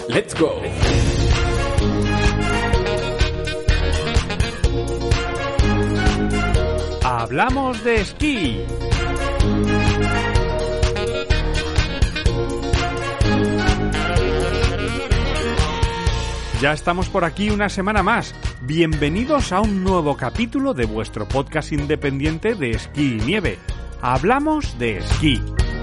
Let's go. Hablamos de esquí. Ya estamos por aquí una semana más. Bienvenidos a un nuevo capítulo de vuestro podcast independiente de esquí y nieve. Hablamos de esquí.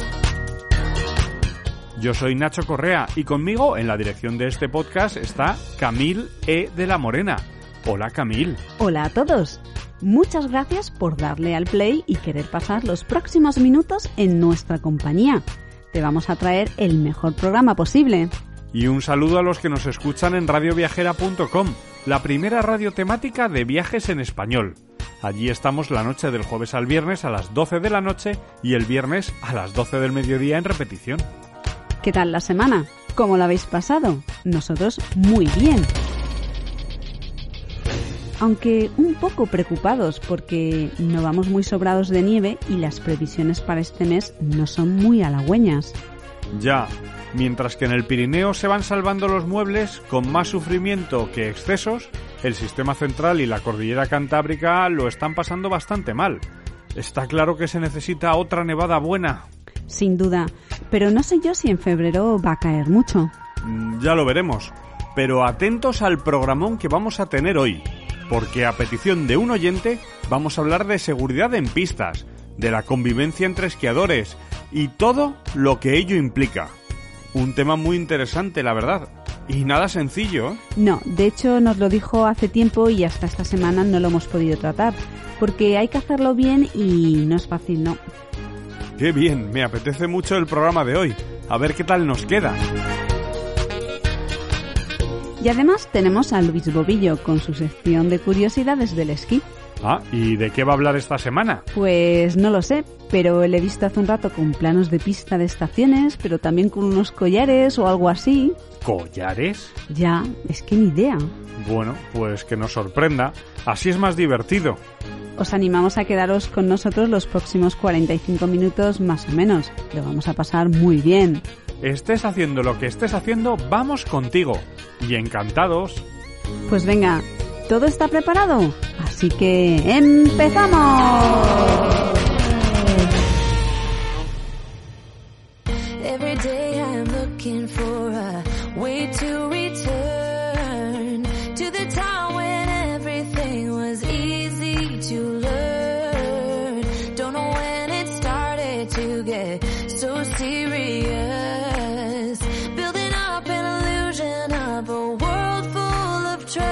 Yo soy Nacho Correa y conmigo en la dirección de este podcast está Camil E. de la Morena. Hola, Camil. Hola a todos. Muchas gracias por darle al play y querer pasar los próximos minutos en nuestra compañía. Te vamos a traer el mejor programa posible. Y un saludo a los que nos escuchan en radioviajera.com, la primera radio temática de viajes en español. Allí estamos la noche del jueves al viernes a las 12 de la noche y el viernes a las 12 del mediodía en repetición. ¿Qué tal la semana? ¿Cómo la habéis pasado? Nosotros muy bien. Aunque un poco preocupados porque no vamos muy sobrados de nieve y las previsiones para este mes no son muy halagüeñas. Ya, mientras que en el Pirineo se van salvando los muebles con más sufrimiento que excesos, el Sistema Central y la Cordillera Cantábrica lo están pasando bastante mal. Está claro que se necesita otra nevada buena. Sin duda, pero no sé yo si en febrero va a caer mucho. Ya lo veremos, pero atentos al programón que vamos a tener hoy, porque a petición de un oyente vamos a hablar de seguridad en pistas, de la convivencia entre esquiadores y todo lo que ello implica. Un tema muy interesante, la verdad, y nada sencillo, ¿eh? No, de hecho nos lo dijo hace tiempo y hasta esta semana no lo hemos podido tratar, porque hay que hacerlo bien y no es fácil, ¿no? ¡Qué bien! Me apetece mucho el programa de hoy. A ver qué tal nos queda. Y además tenemos a Luis Bobillo con su sección de curiosidades del esquí. Ah, ¿y de qué va a hablar esta semana? Pues no lo sé, pero le he visto hace un rato con planos de pista de estaciones, pero también con unos collares o algo así. ¿Collares? Ya, es que ni idea. Bueno, pues que nos sorprenda. Así es más divertido. Os animamos a quedaros con nosotros los próximos 45 minutos más o menos. Lo vamos a pasar muy bien. Estés haciendo lo que estés haciendo, vamos contigo. Y encantados. Pues venga, ¿todo está preparado? Así que ¡empezamos! Every day I'm looking for a way to return to the time when everything was easy to learn. Don't know when it started to get so serious. Building up an illusion of a world full of trust.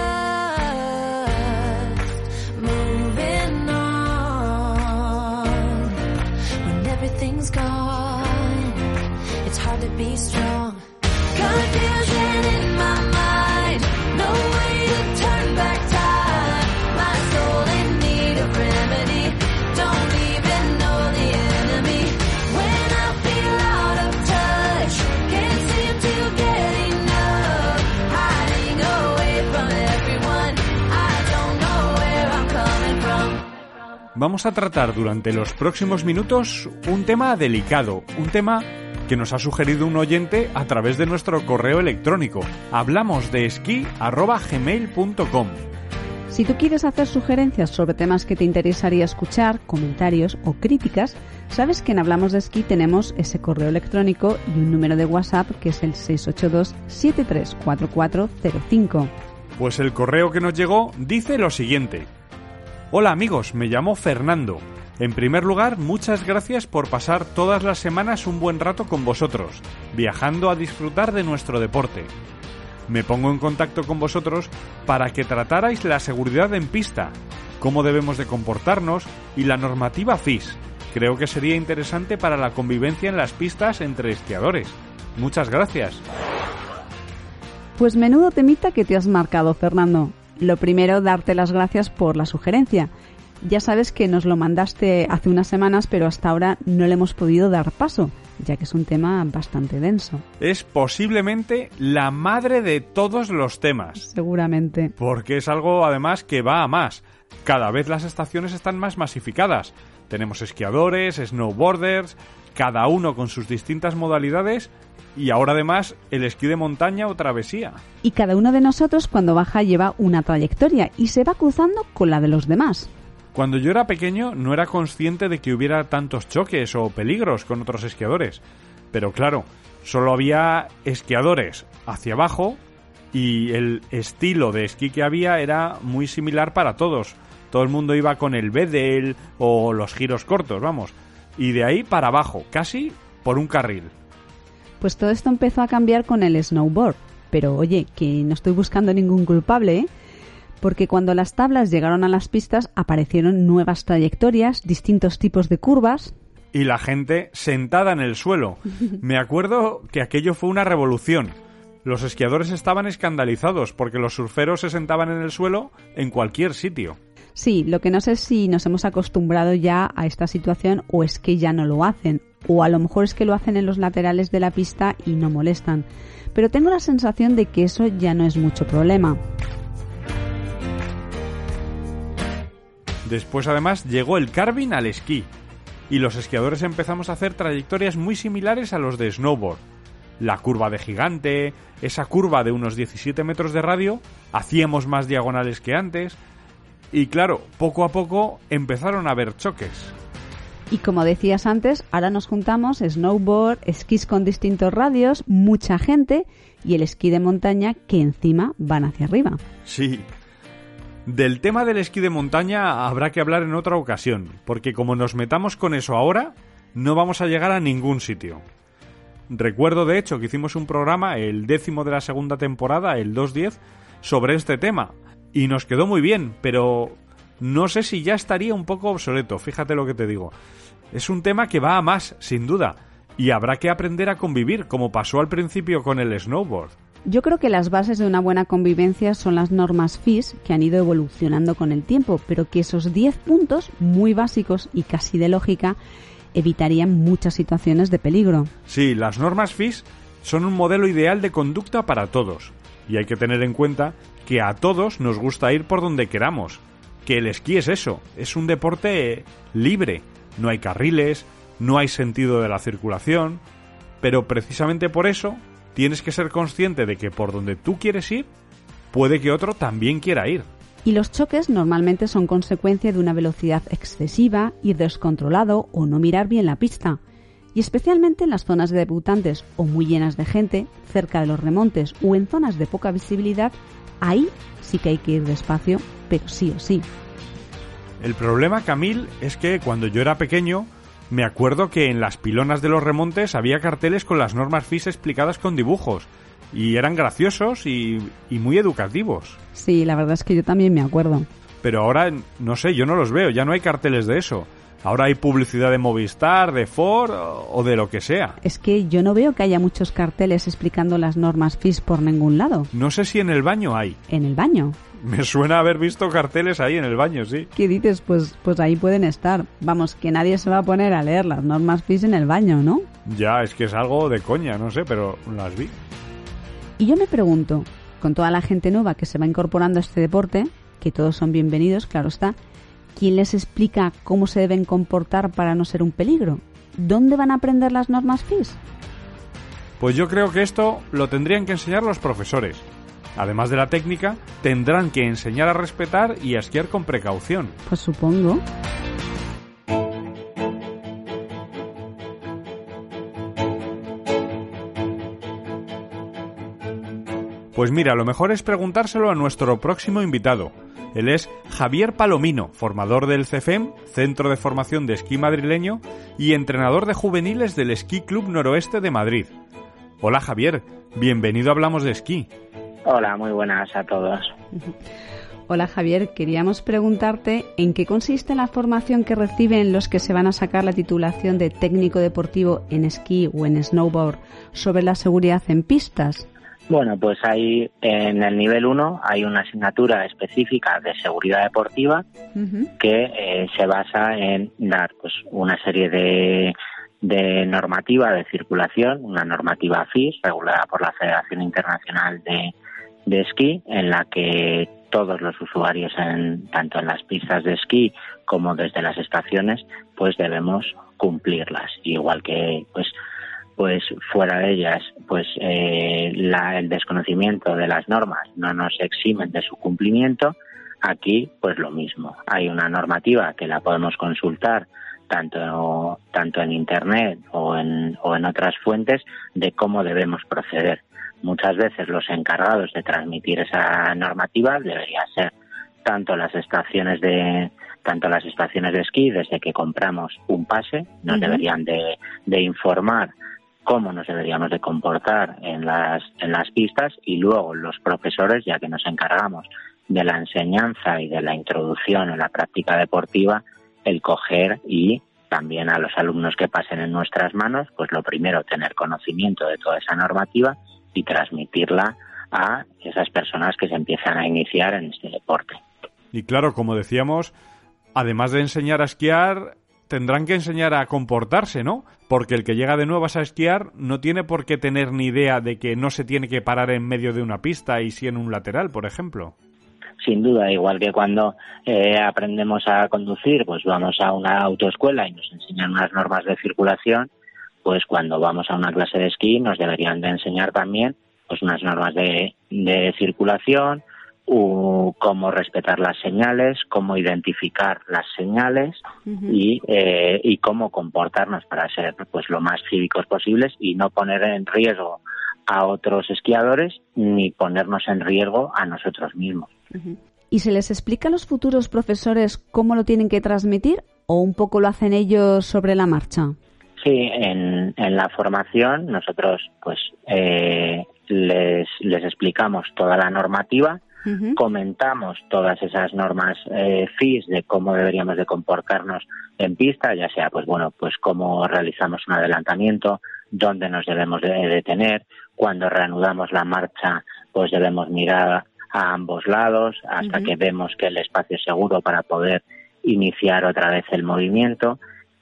Moving on when everything's gone. It's hard to be strong. Confusion in my mind. No way to turn back time. My soul in need of remedy. Don't even know the enemy. When I feel out of touch, can't seem to get enough. Hiding away from everyone. I don't know where I'm coming from. Vamos a tratar durante los próximos minutos un tema delicado, un tema que nos ha sugerido un oyente a través de nuestro correo electrónico. hablamosdeesquí@gmail.com. Si tú quieres hacer sugerencias sobre temas que te interesaría escuchar, comentarios o críticas, sabes que en Hablamos de Esquí tenemos ese correo electrónico y un número de WhatsApp que es el 682-734405. Pues el correo que nos llegó dice lo siguiente. Hola amigos, me llamo Fernando. En primer lugar, muchas gracias por pasar todas las semanas un buen rato con vosotros, viajando a disfrutar de nuestro deporte. Me pongo en contacto con vosotros para que tratarais la seguridad en pista, cómo debemos de comportarnos y la normativa FIS. Creo que sería interesante para la convivencia en las pistas entre esquiadores. Muchas gracias. Pues menudo temita que te has marcado, Fernando. Lo primero, darte las gracias por la sugerencia. Ya sabes que nos lo mandaste hace unas semanas, pero hasta ahora no le hemos podido dar paso, ya que es un tema bastante denso. Es posiblemente la madre de todos los temas. Seguramente. Porque es algo, además, que va a más. Cada vez las estaciones están más masificadas. Tenemos esquiadores, snowboarders, cada uno con sus distintas modalidades y ahora además el esquí de montaña o travesía. Y cada uno de nosotros cuando baja lleva una trayectoria y se va cruzando con la de los demás. Cuando yo era pequeño no era consciente de que hubiera tantos choques o peligros con otros esquiadores. Pero claro, solo había esquiadores hacia abajo y el estilo de esquí que había era muy similar para todos. Todo el mundo iba con el bedel o los giros cortos, vamos. Y de ahí para abajo, casi por un carril. Pues todo esto empezó a cambiar con el snowboard. Pero oye, que no estoy buscando ningún culpable, ¿eh? Porque cuando las tablas llegaron a las pistas aparecieron nuevas trayectorias, distintos tipos de curvas. Y la gente sentada en el suelo. Me acuerdo que aquello fue una revolución. Los esquiadores estaban escandalizados porque los surferos se sentaban en el suelo en cualquier sitio. Sí, lo que no sé es si nos hemos acostumbrado ya a esta situación o es que ya no lo hacen. O a lo mejor es que lo hacen en los laterales de la pista y no molestan. Pero tengo la sensación de que eso ya no es mucho problema. Después además llegó el carving al esquí. Y los esquiadores empezamos a hacer trayectorias muy similares a los de snowboard. La curva de gigante, esa curva de unos 17 metros de radio, hacíamos más diagonales que antes. Y claro, poco a poco empezaron a haber choques. Y como decías antes, ahora nos juntamos snowboard, esquís con distintos radios, mucha gente y el esquí de montaña que encima van hacia arriba. Sí. Del tema del esquí de montaña habrá que hablar en otra ocasión, porque como nos metamos con eso ahora, no vamos a llegar a ningún sitio. Recuerdo de hecho que hicimos un programa, el 10º de la segunda temporada, el 210, sobre este tema. Y nos quedó muy bien, pero no sé si ya estaría un poco obsoleto, fíjate lo que te digo. Es un tema que va a más, sin duda, y habrá que aprender a convivir, como pasó al principio con el snowboard. Yo creo que las bases de una buena convivencia son las normas FIS, que han ido evolucionando con el tiempo, pero que esos 10 puntos, muy básicos y casi de lógica, evitarían muchas situaciones de peligro. Sí, las normas FIS son un modelo ideal de conducta para todos, y hay que tener en cuenta que a todos nos gusta ir por donde queramos, que el esquí es eso, es un deporte libre, no hay carriles, no hay sentido de la circulación, pero precisamente por eso tienes que ser consciente de que por donde tú quieres ir, puede que otro también quiera ir. Y los choques normalmente son consecuencia de una velocidad excesiva, ir descontrolado o no mirar bien la pista. Y especialmente en las zonas de debutantes o muy llenas de gente, cerca de los remontes o en zonas de poca visibilidad, ahí sí que hay que ir despacio, pero sí o sí. El problema, Camil, es que cuando yo era pequeño, me acuerdo que en las pilonas de los remontes había carteles con las normas FIS explicadas con dibujos. Y eran graciosos y muy educativos. Sí, la verdad es que yo también me acuerdo. Pero ahora, no sé, yo no los veo, ya no hay carteles de eso. Ahora hay publicidad de Movistar, de Ford o de lo que sea. Es que yo no veo que haya muchos carteles explicando las normas FIS por ningún lado. No sé si en el baño hay. ¿En el baño? Me suena haber visto carteles ahí en el baño, sí. ¿Qué dices? Pues ahí pueden estar. Vamos, que nadie se va a poner a leer las normas FIS en el baño, ¿no? Ya, es que es algo de coña, no sé, pero las vi. Y yo me pregunto, con toda la gente nueva que se va incorporando a este deporte, que todos son bienvenidos, claro está, ¿quién les explica cómo se deben comportar para no ser un peligro? ¿Dónde van a aprender las normas FIS? Pues yo creo que esto lo tendrían que enseñar los profesores. Además de la técnica, tendrán que enseñar a respetar y a esquiar con precaución. Pues supongo. Pues mira, lo mejor es preguntárselo a nuestro próximo invitado. Él es Javier Palomino, formador del CEFEM, Centro de Formación de Esquí Madrileño, y entrenador de juveniles del Esquí Club Noroeste de Madrid. Hola Javier, bienvenido a Hablamos de Esquí. Hola, muy buenas a todos. Hola Javier, queríamos preguntarte en qué consiste la formación que reciben los que se van a sacar la titulación de técnico deportivo en esquí o en snowboard sobre la seguridad en pistas. Bueno, pues ahí en el nivel 1 hay una asignatura específica de seguridad deportiva que se basa en dar pues una serie de normativa de circulación, una normativa FIS regulada por la Federación Internacional de Esquí, en la que todos los usuarios tanto en las pistas de esquí como desde las estaciones, pues debemos cumplirlas. Igual que pues fuera de ellas, pues el desconocimiento de las normas no nos eximen de su cumplimiento. Aquí, pues lo mismo. Hay una normativa que la podemos consultar tanto en Internet o en otras fuentes de cómo debemos proceder. Muchas veces los encargados de transmitir esa normativa deberían ser tanto las estaciones de esquí, desde que compramos un pase, nos deberían de informar cómo nos deberíamos de comportar en las pistas, y luego los profesores, ya que nos encargamos de la enseñanza y de la introducción en la práctica deportiva, el coger y también a los alumnos que pasen en nuestras manos, pues lo primero, tener conocimiento de toda esa normativa y transmitirla a esas personas que se empiezan a iniciar en este deporte. Y claro, como decíamos, además de enseñar a esquiar, tendrán que enseñar a comportarse, ¿no? Porque el que llega de nuevas a esquiar no tiene por qué tener ni idea de que no se tiene que parar en medio de una pista y sí en un lateral, por ejemplo. Sin duda, igual que cuando aprendemos a conducir, pues vamos a una autoescuela y nos enseñan unas normas de circulación, pues cuando vamos a una clase de esquí nos deberían de enseñar también pues unas normas de circulación, cómo respetar las señales, cómo identificar las señales y cómo comportarnos para ser pues lo más cívicos posibles y no poner en riesgo a otros esquiadores ni ponernos en riesgo a nosotros mismos. ¿Y se les explica a los futuros profesores cómo lo tienen que transmitir o un poco lo hacen ellos sobre la marcha? Sí, en la formación nosotros pues les explicamos toda la normativa, comentamos todas esas normas FIS de cómo deberíamos de comportarnos en pista, ya sea pues cómo realizamos un adelantamiento, dónde nos debemos de detener, cuando reanudamos la marcha pues debemos mirar a ambos lados hasta que vemos que el espacio es seguro para poder iniciar otra vez el movimiento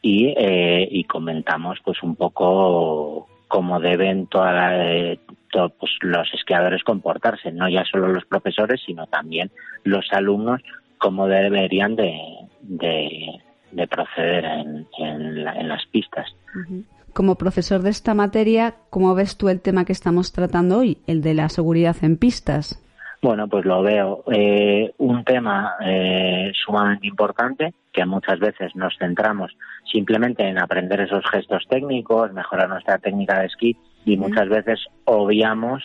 y comentamos pues un poco cómo deben pues los esquiadores comportarse, no ya solo los profesores sino también los alumnos, cómo deberían de proceder en las pistas. Como profesor de esta materia, ¿cómo ves tú el tema que estamos tratando hoy, el de la seguridad en pistas? Bueno, pues lo veo un tema sumamente importante, que muchas veces nos centramos simplemente en aprender esos gestos técnicos, mejorar nuestra técnica de esquí y muchas veces obviamos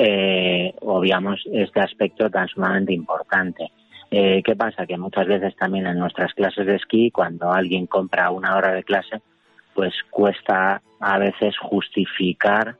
este aspecto tan sumamente importante. ¿Qué pasa? Que muchas veces también en nuestras clases de esquí, cuando alguien compra una hora de clase, pues cuesta a veces justificar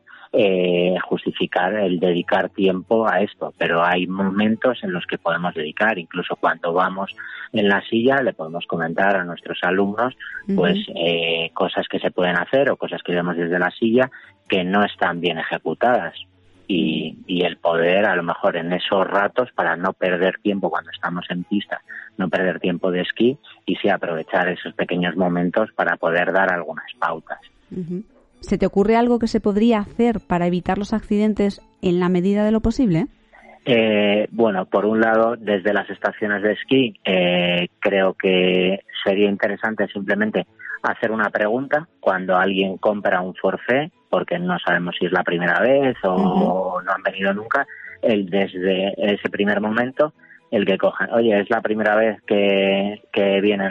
el dedicar tiempo a esto, pero hay momentos en los que podemos dedicar, incluso cuando vamos en la silla le podemos comentar a nuestros alumnos pues cosas que se pueden hacer o cosas que vemos desde la silla que no están bien ejecutadas y el poder a lo mejor en esos ratos, para no perder tiempo cuando estamos en pista, no perder tiempo de esquí y sí aprovechar esos pequeños momentos para poder dar algunas pautas. ¿Se te ocurre algo que se podría hacer para evitar los accidentes en la medida de lo posible? Bueno, por un lado, desde las estaciones de esquí, creo que sería interesante simplemente hacer una pregunta cuando alguien compra un forfait, porque no sabemos si es la primera vez o no han venido nunca, desde ese primer momento, el que cojan, oye, es la primera vez que vienen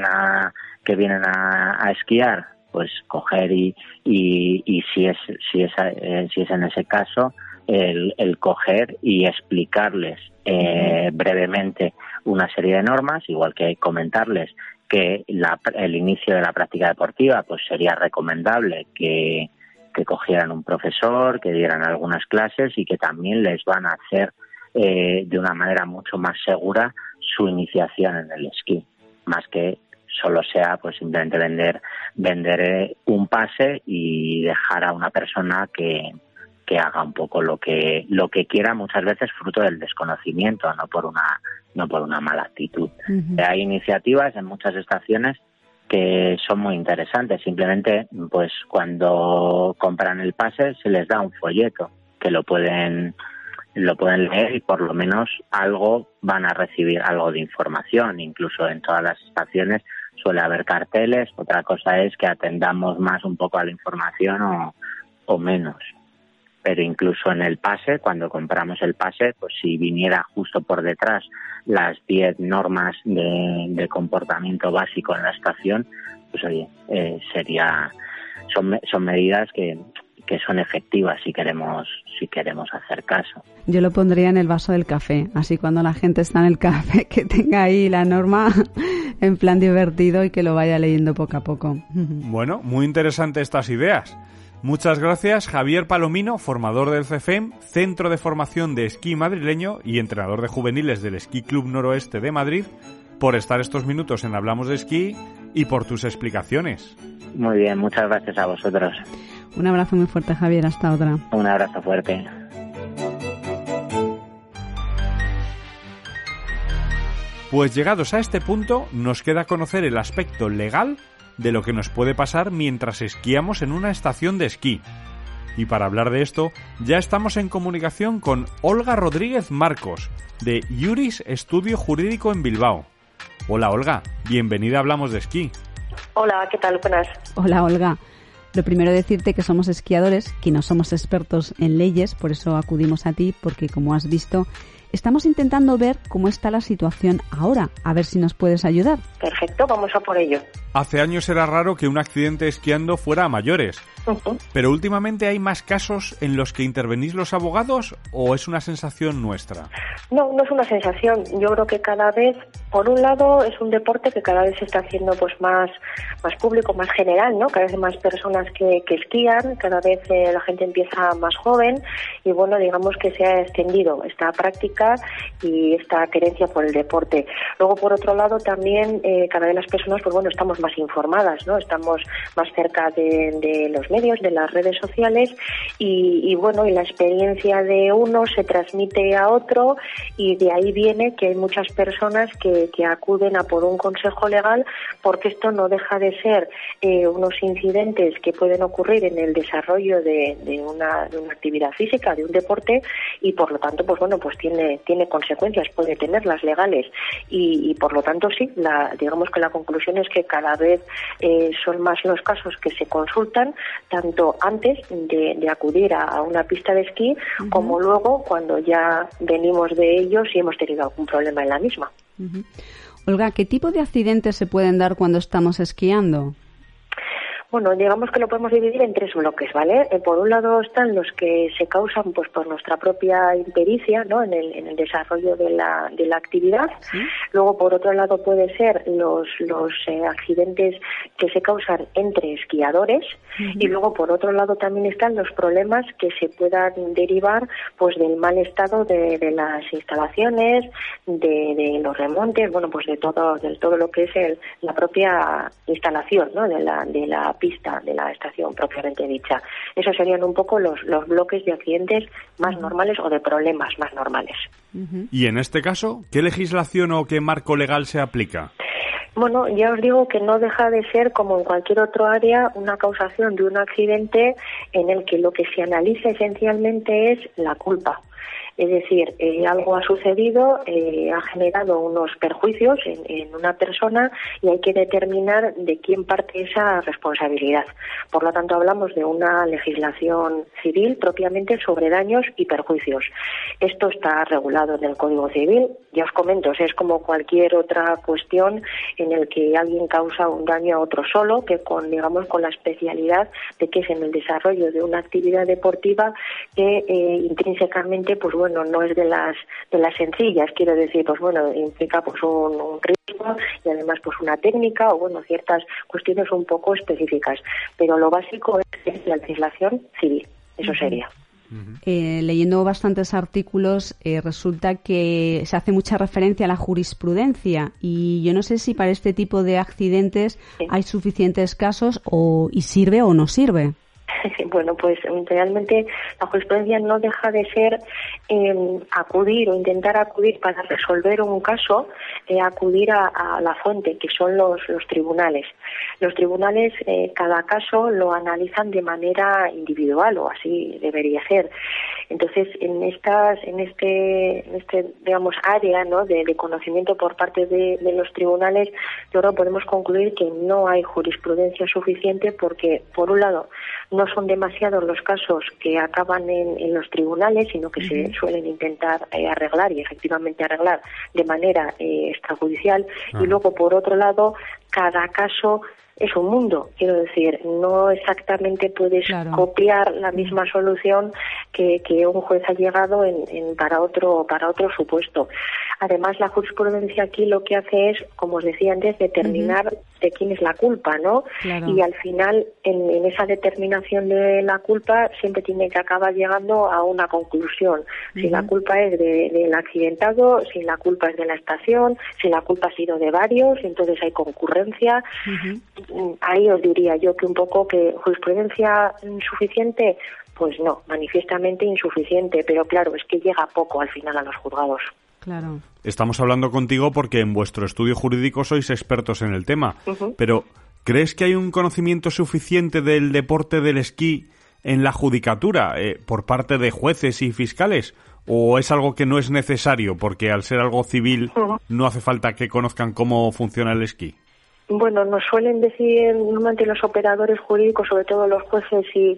a esquiar, pues coger y si es en ese caso el coger y explicarles brevemente una serie de normas, igual que comentarles que el inicio de la práctica deportiva pues sería recomendable que cogieran un profesor, que dieran algunas clases y que también les van a hacer de una manera mucho más segura su iniciación en el esquí, más que solo sea pues simplemente vender un pase y dejar a una persona que haga un poco lo que quiera, muchas veces fruto del desconocimiento, no por una mala actitud. Hay iniciativas en muchas estaciones que son muy interesantes. Simplemente pues cuando compran el pase se les da un folleto que lo pueden lo pueden leer y por lo menos algo van a recibir, algo de información. Incluso en todas las estaciones suele haber carteles. Otra cosa es que atendamos más un poco a la información o menos. Pero incluso en el pase, cuando compramos el pase, pues si viniera justo por detrás las 10 normas de comportamiento básico en la estación, pues oye, son medidas que son efectivas si queremos hacer caso. Yo lo pondría en el vaso del café, así cuando la gente está en el café, que tenga ahí la norma en plan divertido y que lo vaya leyendo poco a poco. Bueno, muy interesantes estas ideas. Muchas gracias, Javier Palomino, formador del CEFEM, Centro de Formación de Esquí Madrileño y entrenador de juveniles del Esquí Club Noroeste de Madrid, por estar estos minutos en Hablamos de Esquí y por tus explicaciones. Muy bien, muchas gracias a vosotros. Un abrazo muy fuerte, Javier. Hasta otra. Un abrazo fuerte. Pues llegados a este punto, nos queda conocer el aspecto legal de lo que nos puede pasar mientras esquiamos en una estación de esquí. Y para hablar de esto, ya estamos en comunicación con Olga Rodríguez Marcos, de Iuris Estudio Jurídico en Bilbao. Hola, Olga. Bienvenida a Hablamos de Esquí. Hola, ¿qué tal? Buenas. Hola, Olga. Lo primero decirte que somos esquiadores, que no somos expertos en leyes, por eso acudimos a ti, porque como has visto, estamos intentando ver cómo está la situación ahora, a ver si nos puedes ayudar. Perfecto, vamos a por ello. Hace años era raro que un accidente esquiando fuera a mayores, pero últimamente hay más casos en los que intervenís los abogados, ¿o es una sensación nuestra? No es una sensación. Yo creo que cada vez, por un lado, es un deporte que cada vez se está haciendo pues más público, más general, ¿no? Cada vez hay más personas que esquían, cada vez la gente empieza más joven y bueno, digamos que se ha extendido esta práctica y esta querencia por el deporte. Luego, por otro lado, también cada vez las personas, pues bueno, estamos más informadas, ¿no? Estamos más cerca de los medios, de las redes sociales y bueno, y la experiencia de uno se transmite a otro y de ahí viene que hay muchas personas que acuden a por un consejo legal, porque esto no deja de ser unos incidentes que pueden ocurrir en el desarrollo de una actividad física, de un deporte, y por lo tanto, pues bueno, pues tiene consecuencias, puede tenerlas legales y por lo tanto sí, digamos que la conclusión es que cada vez son más los casos que se consultan, tanto antes de acudir a una pista de esquí, como luego cuando ya venimos de ellos y hemos tenido algún problema en la misma. Olga, ¿qué tipo de accidentes se pueden dar cuando estamos esquiando? Bueno, digamos que lo podemos dividir en 3 bloques, ¿vale? Por un lado están los que se causan pues por nuestra propia impericia, ¿no? En el desarrollo de la actividad. ¿Sí? Luego, por otro lado, puede ser los accidentes que se causan entre esquiadores. Y luego, por otro lado, también están los problemas que se puedan derivar pues del mal estado de las instalaciones, de los remontes, bueno, pues de todo lo que es la propia instalación, ¿no? De la pista, de la estación propiamente dicha. Esos serían un poco los bloques de accidentes más normales o de problemas más normales. Y en este caso, ¿qué legislación o qué marco legal se aplica? Bueno, ya os digo que no deja de ser, como en cualquier otro área, una causación de un accidente en el que lo que se analiza esencialmente es la culpa. Es decir, algo ha sucedido, ha generado unos perjuicios en una persona y hay que determinar de quién parte esa responsabilidad. Por lo tanto, hablamos de una legislación civil propiamente sobre daños y perjuicios. Esto está regulado en el Código Civil. Ya os comento, es como cualquier otra cuestión en el que alguien causa un daño a otro solo, que con la especialidad de que es en el desarrollo de una actividad deportiva que intrínsecamente, pues bueno, no es de las sencillas, quiero decir, pues bueno, implica pues un riesgo y además pues una técnica o bueno, ciertas cuestiones un poco específicas, pero lo básico es la legislación civil, eso sería. Leyendo bastantes artículos resulta que se hace mucha referencia a la jurisprudencia y yo no sé si para este tipo de accidentes hay suficientes casos y sirve o no sirve. Bueno, pues realmente la jurisprudencia no deja de ser acudir o intentar acudir para resolver un caso, acudir a la fuente, que son los tribunales. Los tribunales cada caso lo analizan de manera individual, o así debería ser. Entonces, en este digamos área, ¿no?, de conocimiento por parte de los tribunales, yo creo que podemos concluir que no hay jurisprudencia suficiente porque, por un lado, no son demasiados los casos que acaban en los tribunales, sino que se suelen intentar arreglar y efectivamente arreglar de manera extrajudicial. Y luego, por otro lado, cada caso es un mundo, quiero decir, no exactamente puedes copiar la misma solución que un juez ha llegado para otro supuesto. Además, la jurisprudencia aquí lo que hace es, como os decía antes, determinar de quién es la culpa, ¿no? Claro. Y al final, en esa determinación de la culpa, siempre tiene que acabar llegando a una conclusión. Si la culpa es del accidentado, si la culpa es de la estación, si la culpa ha sido de varios, entonces hay concurrencia. Ahí os diría yo que un poco que jurisprudencia insuficiente, pues no, manifiestamente insuficiente, pero claro, es que llega poco al final a los juzgados. Claro. Estamos hablando contigo porque en vuestro estudio jurídico sois expertos en el tema, pero ¿crees que hay un conocimiento suficiente del deporte del esquí en la judicatura por parte de jueces y fiscales? ¿O es algo que no es necesario porque al ser algo civil no hace falta que conozcan cómo funciona el esquí? Bueno, nos suelen decir normalmente los operadores jurídicos, sobre todo los jueces y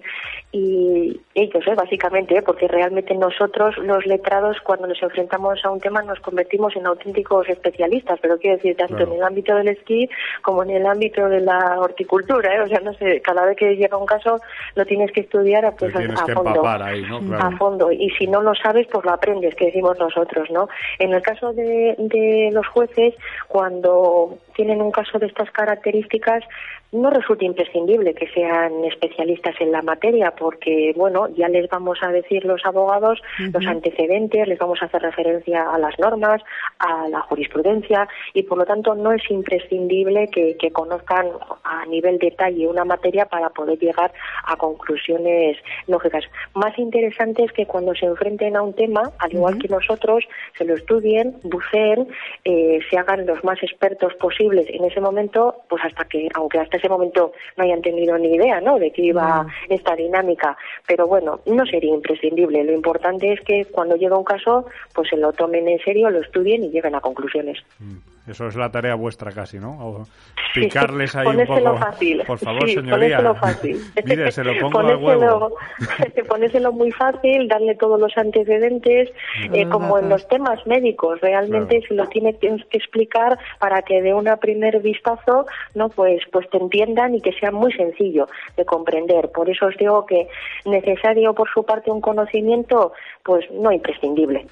ellos, básicamente, porque realmente nosotros, los letrados, cuando nos enfrentamos a un tema, nos convertimos en auténticos especialistas, pero quiero decir, tanto en el ámbito del esquí como en el ámbito de la horticultura, O sea, no sé, cada vez que llega un caso lo tienes que estudiar a fondo. Empapar ahí, ¿no? Claro. A fondo, y si no lo sabes, pues lo aprendes, que decimos nosotros, ¿no? En el caso de los jueces, cuando tienen un caso de estas características, no resulta imprescindible que sean especialistas en la materia, porque, bueno, ya les vamos a decir los abogados los antecedentes, les vamos a hacer referencia a las normas, a la jurisprudencia, y por lo tanto no es imprescindible que conozcan a nivel detalle una materia para poder llegar a conclusiones lógicas. Más interesante es que cuando se enfrenten a un tema, al igual que nosotros, se lo estudien, buceen, se hagan los más expertos posibles en ese momento, pues aunque hasta ese momento no hayan tenido ni idea, ¿no?, de que iba esta dinámica. Pero bueno, no sería imprescindible. Lo importante es que cuando llega un caso, pues se lo tomen en serio, lo estudien y lleguen a conclusiones. Eso es la tarea vuestra casi, ¿no? O picarles ahí un poco. Fácil. Por favor, señoría. Ponéselo fácil. Mire, se lo pongo al huevo. Ponéselo muy fácil, darle todos los antecedentes, como en los temas médicos. Realmente se lo tienes que explicar para que de un primer vistazo, ¿no?, pues te entiendan y que sea muy sencillo de comprender. Por eso os digo que necesario por su parte un conocimiento, pues no imprescindible.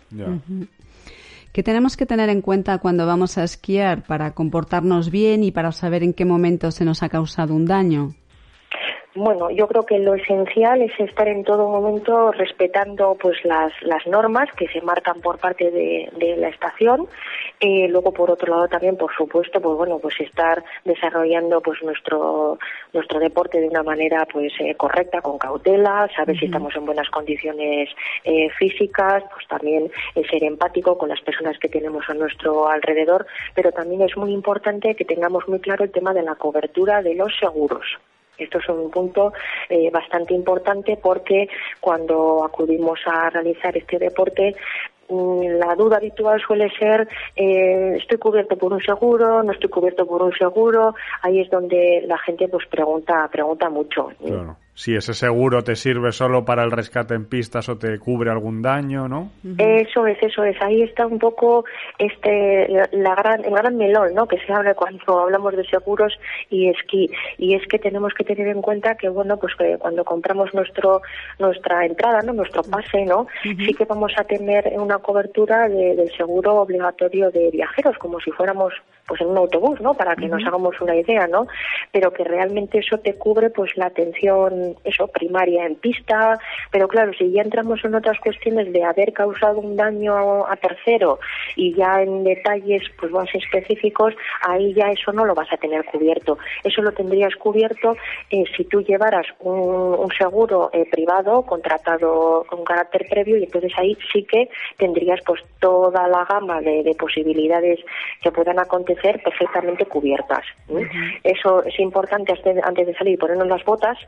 ¿Qué tenemos que tener en cuenta cuando vamos a esquiar para comportarnos bien y para saber en qué momento se nos ha causado un daño? Bueno, yo creo que lo esencial es estar en todo momento respetando pues las normas que se marcan por parte de la estación. Luego, por otro lado, también, por supuesto, pues estar desarrollando pues nuestro deporte de una manera pues correcta, con cautela, saber si estamos en buenas condiciones físicas, pues también ser empático con las personas que tenemos a nuestro alrededor, pero también es muy importante que tengamos muy claro el tema de la cobertura de los seguros. Esto es un punto bastante importante porque cuando acudimos a realizar este deporte, la duda habitual suele ser ¿estoy cubierto por un seguro? ¿No estoy cubierto por un seguro? Ahí es donde la gente pues pregunta mucho. Claro. Si ese seguro te sirve solo para el rescate en pistas o te cubre algún daño, ¿no? Eso es. Ahí está un poco el gran melón, ¿no?, que se abre cuando hablamos de seguros y esquí. Y es que tenemos que tener en cuenta que, bueno, pues que cuando compramos nuestra entrada, ¿no?, nuestro pase, ¿no?, sí que vamos a tener una cobertura del seguro obligatorio de viajeros, como si fuéramos pues en un autobús, ¿no?, para que nos hagamos una idea, ¿no? Pero que realmente eso te cubre pues la atención primaria en pista, pero claro, si ya entramos en otras cuestiones de haber causado un daño a tercero y ya en detalles pues más específicos, ahí ya eso no lo vas a tener cubierto. Eso lo tendrías cubierto si tú llevaras un seguro privado contratado con carácter previo, y entonces ahí sí que tendrías pues toda la gama de posibilidades que puedan acontecer perfectamente cubiertas. Eso es importante antes de salir, ponernos las botas,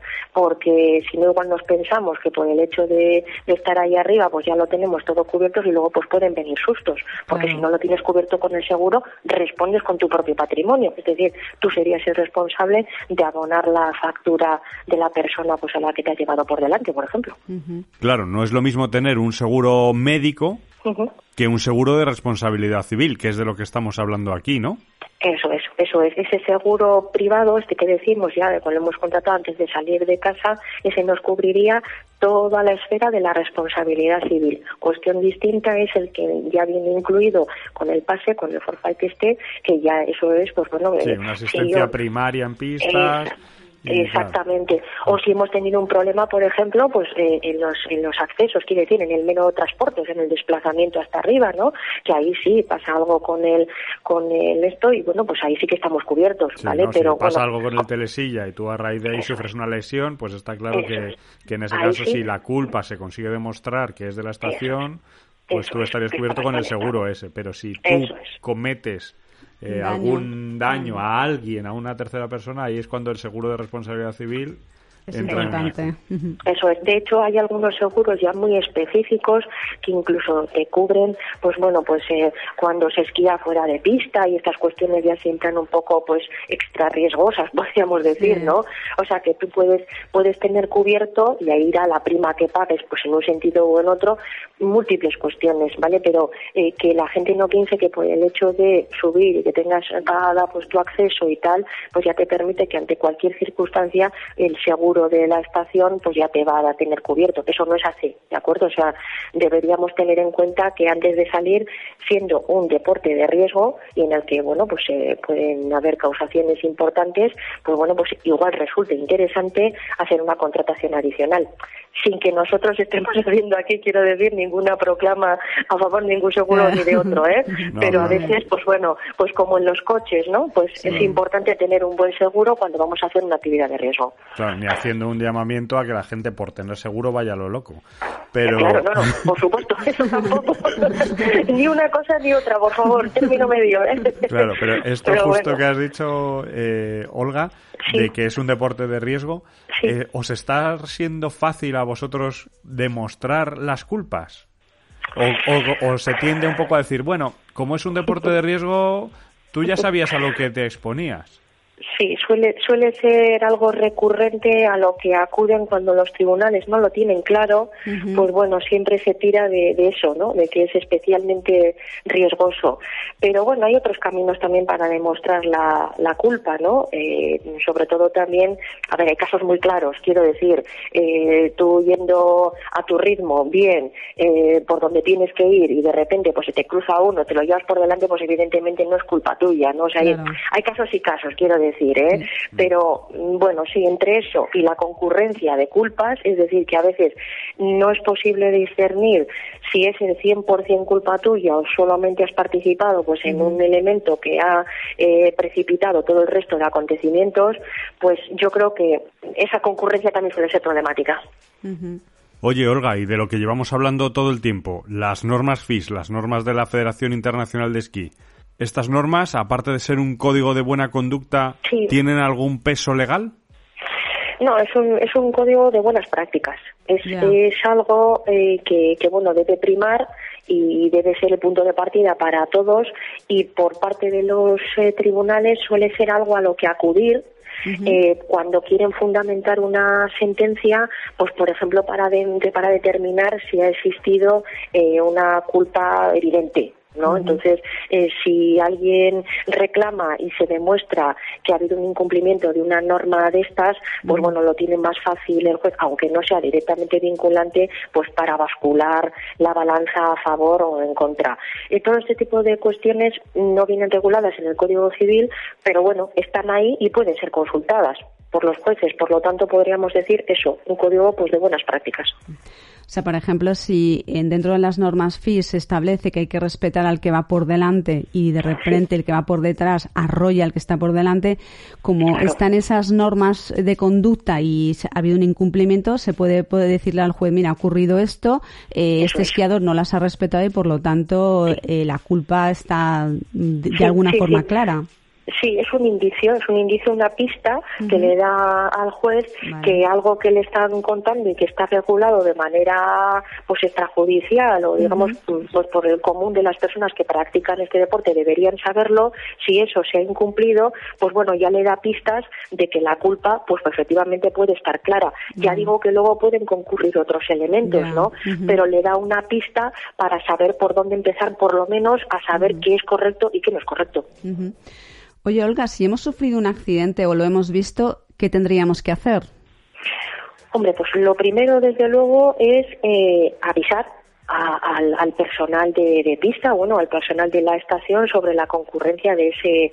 porque si no igual nos pensamos que por el hecho de estar ahí arriba pues ya lo tenemos todo cubierto y luego pues pueden venir sustos, porque si no lo tienes cubierto con el seguro respondes con tu propio patrimonio, es decir, tú serías el responsable de abonar la factura de la persona pues a la que te has llevado por delante, por ejemplo. Claro, no es lo mismo tener un seguro médico que un seguro de responsabilidad civil, que es de lo que estamos hablando aquí, ¿no? Eso es. Ese seguro privado, que decimos ya, lo hemos contratado antes de salir de casa, ese nos cubriría toda la esfera de la responsabilidad civil. Cuestión distinta es el que ya viene incluido con el pase, con el forfait que ya eso es, pues bueno... Sí, una asistencia primaria en pistas... Exactamente. O si hemos tenido un problema, por ejemplo, pues en los accesos, quiere decir, en el mero transporte, en el desplazamiento hasta arriba, ¿no? Que ahí sí pasa algo con el esto y bueno, pues ahí sí que estamos cubiertos, ¿vale? No, pero si pasa algo con el telesilla y tú a raíz de ahí sufres una lesión, pues está claro que en ese caso si la culpa se consigue demostrar que es de la estación, pues tú estarías cubierto con el seguro ese. Pero si tú cometes algún daño a alguien, a una tercera persona, ahí es cuando el seguro de responsabilidad civil es importante. Eso es. De hecho, hay algunos seguros ya muy específicos que incluso te cubren, pues bueno, pues cuando se esquía fuera de pista y estas cuestiones ya se entran un poco, pues extra riesgosas, podríamos decir, ¿no? O sea, que tú puedes tener cubierto y ahí irá la prima que pagues, pues en un sentido o en otro, múltiples cuestiones, ¿vale? Pero que la gente no piense que por el hecho de subir y que tengas pagada pues tu acceso y tal, pues ya te permite que ante cualquier circunstancia el seguro de la estación pues ya te va a tener cubierto. Eso no es así, ¿de acuerdo? O sea, deberíamos tener en cuenta que antes de salir, siendo un deporte de riesgo y en el que, bueno, pues pueden haber causaciones importantes, pues bueno, pues igual resulta interesante hacer una contratación adicional. Sin que nosotros estemos haciendo aquí, quiero decir, ninguna proclama a favor de ningún seguro ni de otro, ¿eh? No, pero a veces, pues bueno, pues como en los coches, ¿no? Pues es importante tener un buen seguro cuando vamos a hacer una actividad de riesgo. Claro, ni haciendo un llamamiento a que la gente por tener seguro vaya a lo loco. Pero... Claro, no, por supuesto, eso tampoco. Ni una cosa ni otra, por favor, término medio, ¿eh? Claro, pero esto justo que has dicho, Olga, de que es un deporte de riesgo, ¿os está siendo fácil a vosotros demostrar las culpas? ¿O se tiende un poco a decir, bueno, como es un deporte de riesgo, tú ya sabías a lo que te exponías? Sí, suele ser algo recurrente a lo que acuden cuando los tribunales no lo tienen claro, pues bueno, siempre se tira de eso, ¿no? De que es especialmente riesgoso. Pero bueno, hay otros caminos también para demostrar la culpa, ¿no? Sobre todo también, a ver, hay casos muy claros, quiero decir, tú yendo a tu ritmo, bien, por donde tienes que ir y de repente pues se te cruza uno, te lo llevas por delante, pues evidentemente no es culpa tuya, ¿no? O sea, claro. hay casos y casos, quiero decir, pero bueno, sí, entre eso y la concurrencia de culpas, es decir, que a veces no es posible discernir si es el 100% culpa tuya o solamente has participado pues en un elemento que ha precipitado todo el resto de acontecimientos, pues yo creo que esa concurrencia también suele ser problemática. Oye, Olga, y de lo que llevamos hablando todo el tiempo, las normas FIS, las normas de la Federación Internacional de Esquí, ¿estas normas, aparte de ser un código de buena conducta, tienen algún peso legal? No, es un código de buenas prácticas. Es algo que bueno, debe primar y debe ser el punto de partida para todos, y por parte de los tribunales suele ser algo a lo que acudir cuando quieren fundamentar una sentencia, pues por ejemplo para determinar si ha existido una culpa evidente, ¿no? Entonces, si alguien reclama y se demuestra que ha habido un incumplimiento de una norma de estas, pues bueno, lo tiene más fácil el juez, aunque no sea directamente vinculante, pues para bascular la balanza a favor o en contra. Y todo este tipo de cuestiones no vienen reguladas en el Código Civil, pero bueno, están ahí y pueden ser consultadas por los jueces. Por lo tanto, podríamos decir eso, un código pues de buenas prácticas. O sea, por ejemplo, si dentro de las normas FIS se establece que hay que respetar al que va por delante y de repente el que va por detrás arrolla al que está por delante, como están esas normas de conducta y ha habido un incumplimiento, se puede decirle al juez, mira, ha ocurrido esto, este esquiador no las ha respetado y por lo tanto la culpa está de alguna forma clara. Sí, es un indicio, una pista que le da al juez que algo que le están contando y que está regulado de manera pues extrajudicial o digamos pues por el común de las personas que practican este deporte deberían saberlo, si eso se ha incumplido, pues bueno, ya le da pistas de que la culpa pues efectivamente puede estar clara. Ya digo que luego pueden concurrir otros elementos, ¿no? Pero le da una pista para saber por dónde empezar, por lo menos a saber qué es correcto y qué no es correcto. Oye, Olga, si hemos sufrido un accidente o lo hemos visto, ¿qué tendríamos que hacer? Hombre, pues lo primero, desde luego, es avisar al personal de pista, bueno, al personal de la estación sobre la concurrencia de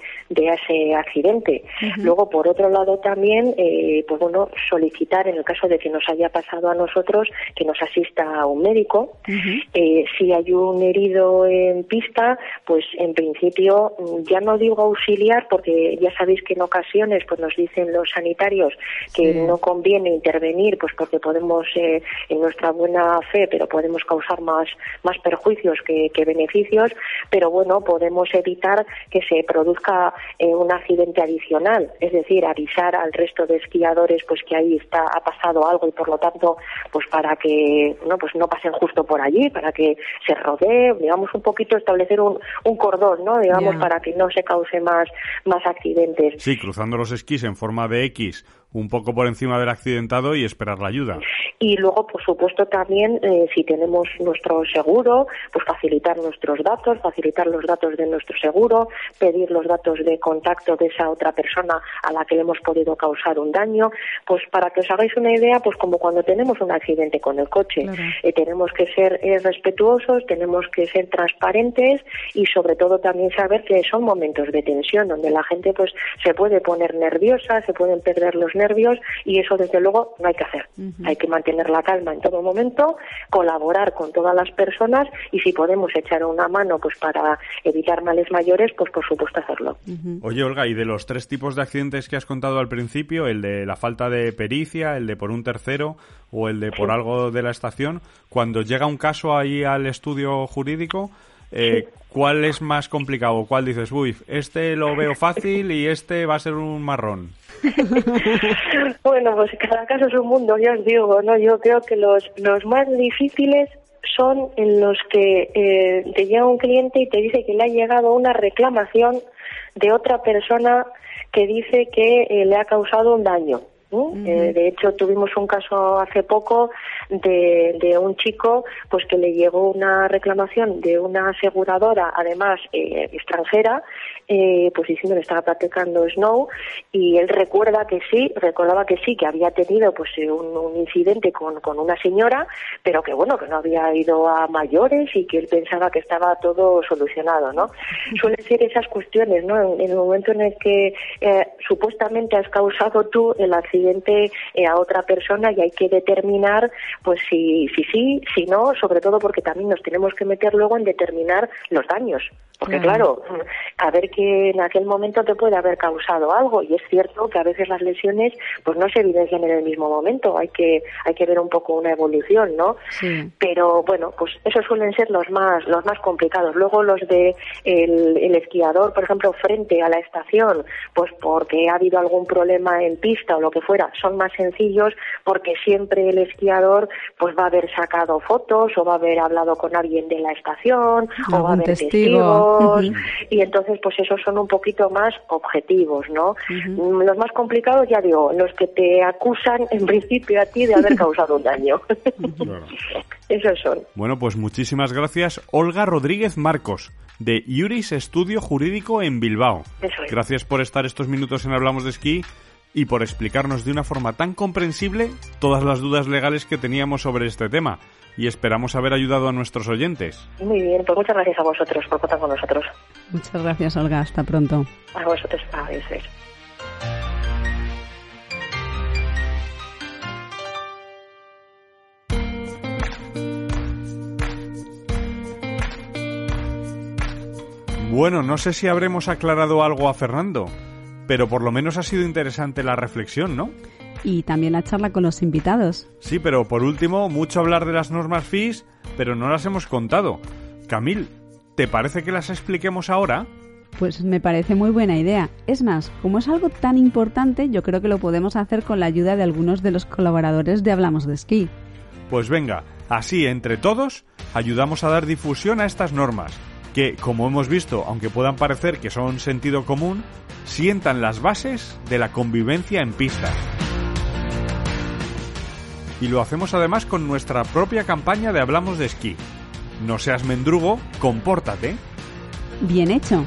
ese accidente. Luego, por otro lado, también, pues bueno, solicitar, en el caso de que nos haya pasado a nosotros, que nos asista un médico. Si hay un herido en pista, pues en principio, ya no digo auxiliar, porque ya sabéis que en ocasiones pues nos dicen los sanitarios que no conviene intervenir, pues porque podemos, en nuestra buena fe, pero podemos causar más perjuicios que beneficios, pero bueno, podemos evitar que se produzca un accidente adicional, es decir, avisar al resto de esquiadores pues que ahí ha pasado algo y por lo tanto pues para que no pasen justo por allí, para que se rodee, digamos un poquito establecer un cordón, ¿no? Digamos para que no se cause más accidentes. Sí, cruzando los esquís en forma de X un poco por encima del accidentado y esperar la ayuda. Y luego, por supuesto, también, si tenemos nuestro seguro, pues facilitar nuestros datos, facilitar los datos de nuestro seguro, pedir los datos de contacto de esa otra persona a la que le hemos podido causar un daño. Pues para que os hagáis una idea, pues como cuando tenemos un accidente con el coche, tenemos que ser respetuosos, tenemos que ser transparentes y sobre todo también saber que son momentos de tensión donde la gente pues se puede poner nerviosa, se pueden perder los nervios y eso desde luego no hay que hacer. Hay que mantener la calma en todo momento, colaborar con todas las personas y si podemos echar una mano pues para evitar males mayores, pues por supuesto hacerlo. Oye, Olga, y de los 3 tipos de accidentes que has contado al principio, el de la falta de pericia, el de por un tercero o el de por algo de la estación, cuando llega un caso ahí al estudio jurídico, ¿cuál es más complicado? ¿Cuál dices, uy, este lo veo fácil y este va a ser un marrón? Bueno, pues cada caso es un mundo, ya os digo, ¿no? Yo creo que los más difíciles son en los que te llega un cliente y te dice que le ha llegado una reclamación de otra persona que dice que le ha causado un daño. De hecho, tuvimos un caso hace poco de un chico pues que le llegó una reclamación de una aseguradora, además extranjera, pues diciendo que estaba practicando snow y él recordaba que sí, que había tenido pues un incidente con una señora, pero que bueno, que no había ido a mayores y que él pensaba que estaba todo solucionado, ¿no? Suelen ser esas cuestiones, ¿no? En el momento en el que supuestamente has causado tú el accidente a otra persona y hay que determinar pues si no, sobre todo porque también nos tenemos que meter luego en determinar los daños, porque claro, a ver que en aquel momento te puede haber causado algo y es cierto que a veces las lesiones pues no se evidencian en el mismo momento, hay que ver un poco una evolución, ¿no? Pero bueno, pues esos suelen ser los más complicados. Luego los de el esquiador, por ejemplo, frente a la estación, pues porque ha habido algún problema en pista o lo que fuera, son más sencillos porque siempre el esquiador pues va a haber sacado fotos o va a haber hablado con alguien de la estación o va a haber testigos y entonces pues esos son un poquito más objetivos, ¿no? Los más complicados, ya digo, los que te acusan en principio a ti de haber causado un daño. Esos son. Bueno, pues muchísimas gracias, Olga Rodríguez Marcos, de Iuris Estudio Jurídico en Bilbao. Eso es. Gracias por estar estos minutos en Hablamos de Esquí y por explicarnos de una forma tan comprensible todas las dudas legales que teníamos sobre este tema. Y esperamos haber ayudado a nuestros oyentes. Muy bien, pues muchas gracias a vosotros por contar con nosotros. Muchas gracias, Olga. Hasta pronto. A vosotros. Eso es. Bueno, no sé si habremos aclarado algo a Fernando, pero por lo menos ha sido interesante la reflexión, ¿no? Y también la charla con los invitados. Sí, pero por último, mucho hablar de las normas FIS, pero no las hemos contado. Camil, ¿te parece que las expliquemos ahora? Pues me parece muy buena idea. Es más, como es algo tan importante, yo creo que lo podemos hacer con la ayuda de algunos de los colaboradores de Hablamos de Esquí. Pues venga, así entre todos ayudamos a dar difusión a estas normas, que, como hemos visto, aunque puedan parecer que son sentido común, sientan las bases de la convivencia en pista. Y lo hacemos además con nuestra propia campaña de Hablamos de Esquí. No seas mendrugo, compórtate. Bien hecho.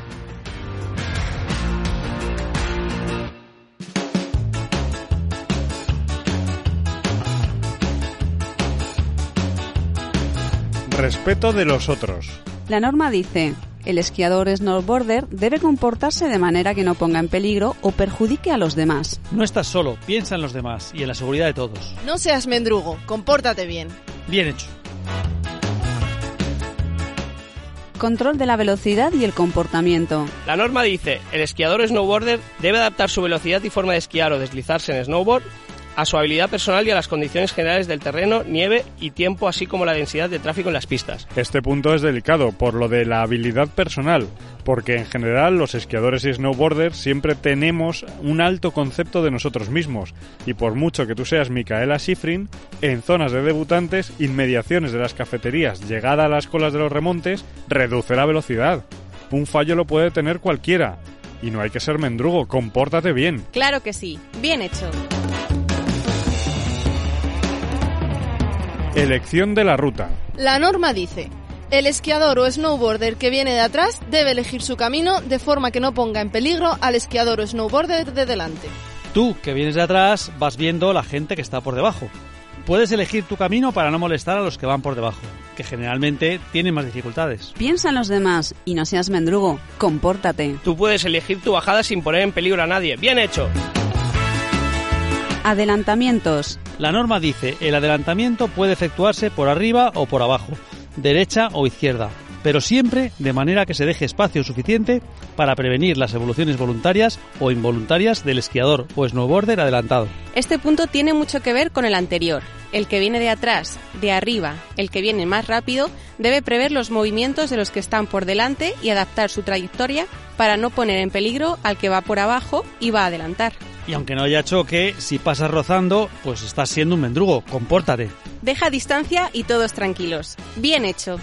Respeto de los otros. La norma dice: el esquiador snowboarder debe comportarse de manera que no ponga en peligro o perjudique a los demás. No estás solo, piensa en los demás y en la seguridad de todos. No seas mendrugo, compórtate bien. Bien hecho. Control de la velocidad y el comportamiento. La norma dice: el esquiador snowboarder debe adaptar su velocidad y forma de esquiar o deslizarse en snowboard a su habilidad personal y a las condiciones generales del terreno, nieve y tiempo, así como la densidad de tráfico en las pistas. Este punto es delicado por lo de la habilidad personal, porque en general los esquiadores y snowboarders siempre tenemos un alto concepto de nosotros mismos, y por mucho que tú seas Micaela Schifrin, en zonas de debutantes, inmediaciones de las cafeterías, llegada a las colas de los remontes, reduce la velocidad. Un fallo lo puede tener cualquiera, y no hay que ser mendrugo, compórtate bien. Claro que sí, bien hecho. Elección de la ruta. La norma dice: el esquiador o snowboarder que viene de atrás debe elegir su camino de forma que no ponga en peligro al esquiador o snowboarder de delante. Tú, que vienes de atrás, vas viendo la gente que está por debajo. Puedes elegir tu camino para no molestar a los que van por debajo, que generalmente tienen más dificultades. Piensa en los demás y no seas mendrugo, compórtate. Tú puedes elegir tu bajada sin poner en peligro a nadie. ¡Bien hecho! Adelantamientos. La norma dice: el adelantamiento puede efectuarse por arriba o por abajo, derecha o izquierda, pero siempre de manera que se deje espacio suficiente para prevenir las evoluciones voluntarias o involuntarias del esquiador o snowboarder adelantado. Este punto tiene mucho que ver con el anterior. El que viene de atrás, de arriba, el que viene más rápido, debe prever los movimientos de los que están por delante y adaptar su trayectoria para no poner en peligro al que va por abajo y va a adelantar. Y aunque no haya choque, si pasas rozando, pues estás siendo un mendrugo, compórtate. Deja distancia y todos tranquilos. Bien hecho.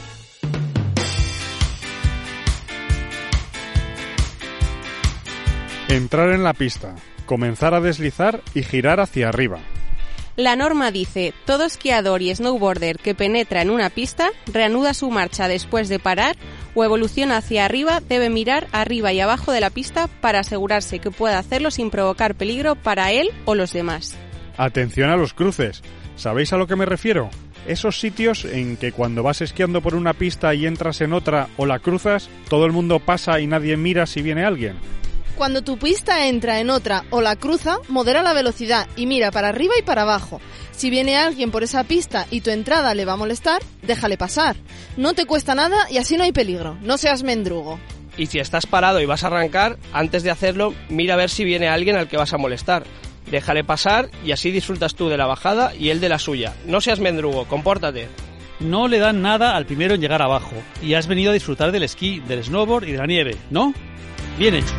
Entrar en la pista, comenzar a deslizar y girar hacia arriba. La norma dice: todo esquiador y snowboarder que penetra en una pista, reanuda su marcha después de parar o evoluciona hacia arriba, debe mirar arriba y abajo de la pista para asegurarse que pueda hacerlo sin provocar peligro para él o los demás. Atención a los cruces. ¿Sabéis a lo que me refiero? Esos sitios en que cuando vas esquiando por una pista y entras en otra o la cruzas, todo el mundo pasa y nadie mira si viene alguien. Cuando tu pista entra en otra o la cruza, modera la velocidad y mira para arriba y para abajo. Si viene alguien por esa pista y tu entrada le va a molestar, déjale pasar. No te cuesta nada y así no hay peligro. No seas mendrugo. Y si estás parado y vas a arrancar, antes de hacerlo, mira a ver si viene alguien al que vas a molestar. Déjale pasar y así disfrutas tú de la bajada y él de la suya. No seas mendrugo, compórtate. No le dan nada al primero en llegar abajo y has venido a disfrutar del esquí, del snowboard y de la nieve, ¿no? Bien hecho.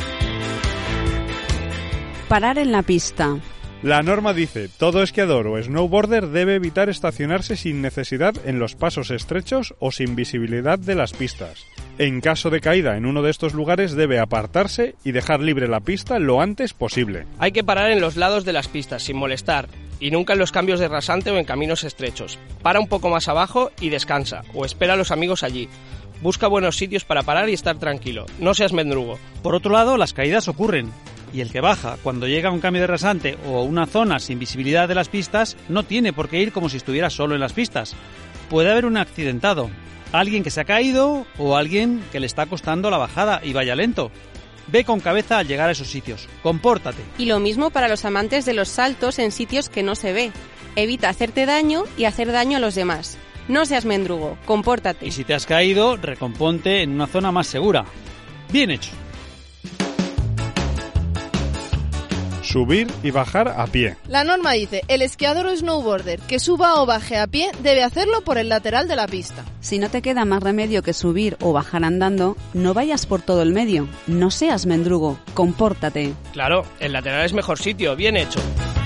Parar en la pista. La norma dice: todo esquiador o snowboarder debe evitar estacionarse sin necesidad en los pasos estrechos o sin visibilidad de las pistas. En caso de caída en uno de estos lugares debe apartarse y dejar libre la pista lo antes posible. Hay que parar en los lados de las pistas sin molestar y nunca en los cambios de rasante o en caminos estrechos. Para un poco más abajo y descansa o espera a los amigos allí. Busca buenos sitios para parar y estar tranquilo. No seas mendrugo. Por otro lado, las caídas ocurren. Y el que baja, cuando llega a un cambio de rasante o una zona sin visibilidad de las pistas, no tiene por qué ir como si estuviera solo en las pistas. Puede haber un accidentado, alguien que se ha caído o alguien que le está costando la bajada y vaya lento. Ve con cabeza al llegar a esos sitios. Compórtate. Y lo mismo para los amantes de los saltos en sitios que no se ve. Evita hacerte daño y hacer daño a los demás. No seas mendrugo, compórtate. Y si te has caído, recomponte en una zona más segura. Bien hecho. Subir y bajar a pie. La norma dice, el esquiador o snowboarder que suba o baje a pie debe hacerlo por el lateral de la pista. Si no te queda más remedio que subir o bajar andando, no vayas por todo el medio. No seas mendrugo, compórtate. Claro, el lateral es mejor sitio, bien hecho.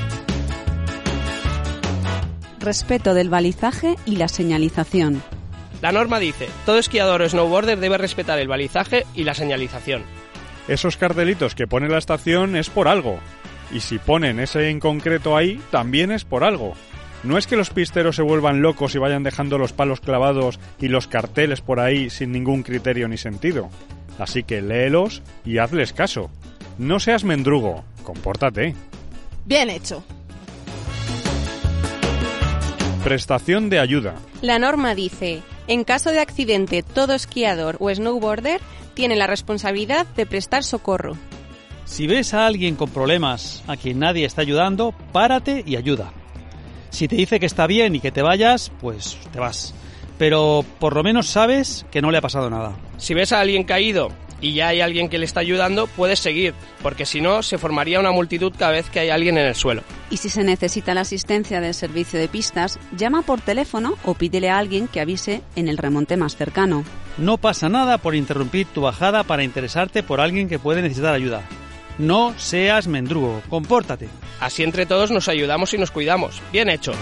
Respeto del balizaje y la señalización. La norma dice, todo esquiador o snowboarder debe respetar el balizaje y la señalización. Esos cartelitos que pone la estación es por algo. Y si ponen ese en concreto ahí, también es por algo. No es que los pisteros se vuelvan locos y vayan dejando los palos clavados y los carteles por ahí sin ningún criterio ni sentido. Así que léelos y hazles caso. No seas mendrugo, compórtate. Bien hecho. Prestación de ayuda. La norma dice, en caso de accidente, todo esquiador o snowboarder tiene la responsabilidad de prestar socorro. Si ves a alguien con problemas a quien nadie está ayudando, párate y ayuda. Si te dice que está bien y que te vayas, pues te vas. Pero por lo menos sabes que no le ha pasado nada. Si ves a alguien caído y ya hay alguien que le está ayudando, puedes seguir, porque si no, se formaría una multitud cada vez que hay alguien en el suelo. Y si se necesita la asistencia del servicio de pistas, llama por teléfono o pídele a alguien que avise en el remonte más cercano. No pasa nada por interrumpir tu bajada para interesarte por alguien que puede necesitar ayuda. No seas mendrugo, compórtate. Así entre todos nos ayudamos y nos cuidamos. Bien hecho.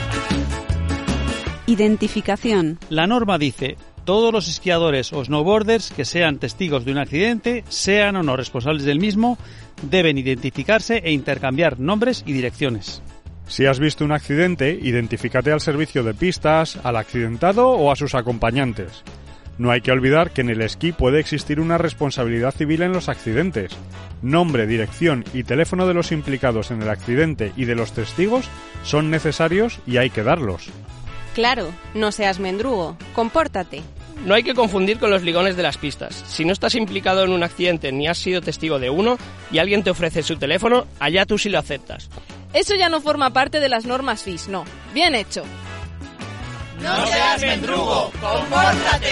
Identificación. La norma dice, todos los esquiadores o snowboarders que sean testigos de un accidente, sean o no responsables del mismo, deben identificarse e intercambiar nombres y direcciones. Si has visto un accidente, identifícate al servicio de pistas, al accidentado o a sus acompañantes. No hay que olvidar que en el esquí puede existir una responsabilidad civil en los accidentes. Nombre, dirección y teléfono de los implicados en el accidente y de los testigos son necesarios y hay que darlos. Claro, no seas mendrugo, compórtate. No hay que confundir con los ligones de las pistas. Si no estás implicado en un accidente ni has sido testigo de uno y alguien te ofrece su teléfono, allá tú sí lo aceptas. Eso ya no forma parte de las normas FIS, no. Bien hecho. ¡No seas mendrugo! ¡Compórtate!